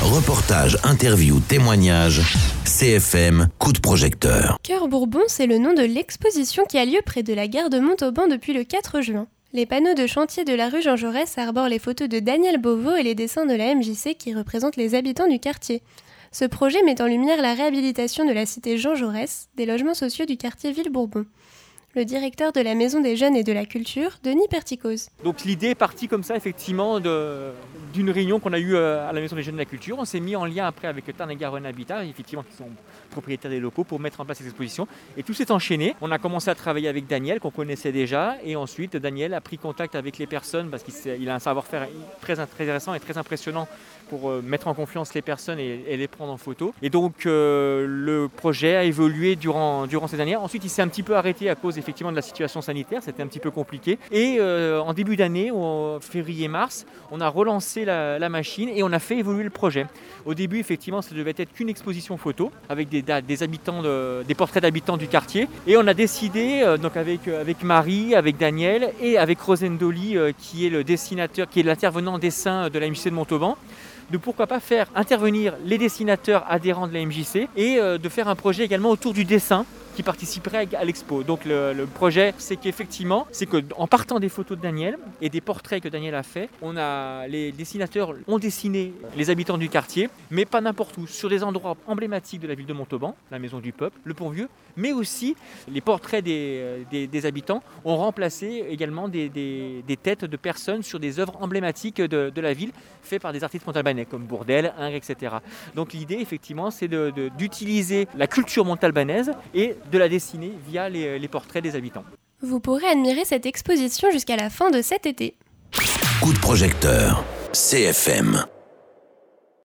Reportages, interviews, témoignages. CFM, coup de projecteur. Cœur Bourbon, c'est le nom de l'exposition qui a lieu près de la gare de Montauban depuis le 4 juin. Les panneaux de chantier de la rue Jean Jaurès arborent les photos de Daniel Beauveau et les dessins de la MJC qui représentent les habitants du quartier. Ce projet met en lumière la réhabilitation de la cité Jean Jaurès, des logements sociaux du quartier Ville-Bourbon. Le directeur de la Maison des Jeunes et de la Culture, Denis Perticose. Donc l'idée est partie comme ça effectivement d'une réunion qu'on a eue à la Maison des Jeunes et de la Culture. On s'est mis en lien après avec Tarn-et-Garonne Habitat, effectivement qui sont propriétaires des locaux pour mettre en place cette exposition. Et tout s'est enchaîné. On a commencé à travailler avec Daniel qu'on connaissait déjà et ensuite Daniel a pris contact avec les personnes parce qu'il a un savoir-faire très intéressant et très impressionnant pour mettre en confiance les personnes et les prendre en photo. Et donc le projet a évolué durant ces années. Ensuite il s'est un petit peu arrêté à cause effectivement de la situation sanitaire, c'était un petit peu compliqué. Et en début d'année, en février-mars, on a relancé la machine et on a fait évoluer le projet. Au début, effectivement, ça devait être qu'une exposition photo avec des habitants, des portraits d'habitants du quartier. Et on a décidé, donc avec Marie, avec Daniel et avec Rosendoli, qui est le dessinateur, qui est l'intervenant dessin de la MJC de Montauban, de pourquoi pas faire intervenir les dessinateurs adhérents de la MJC et de faire un projet également autour du dessin qui participerait à l'expo. Donc le projet, c'est qu'en partant des photos de Daniel et des portraits que Daniel a fait, les dessinateurs ont dessiné les habitants du quartier, mais pas n'importe où, sur des endroits emblématiques de la ville de Montauban, la Maison du Peuple, le Pont-Vieux, mais aussi les portraits des habitants ont remplacé également des têtes de personnes sur des œuvres emblématiques de la ville, faites par des artistes montalbanais comme Bourdelle, Ingres, etc. Donc l'idée, effectivement, c'est d'utiliser la culture montalbanaise et de la dessiner via les portraits des habitants. Vous pourrez admirer cette exposition jusqu'à la fin de cet été. Coup de projecteur, CFM.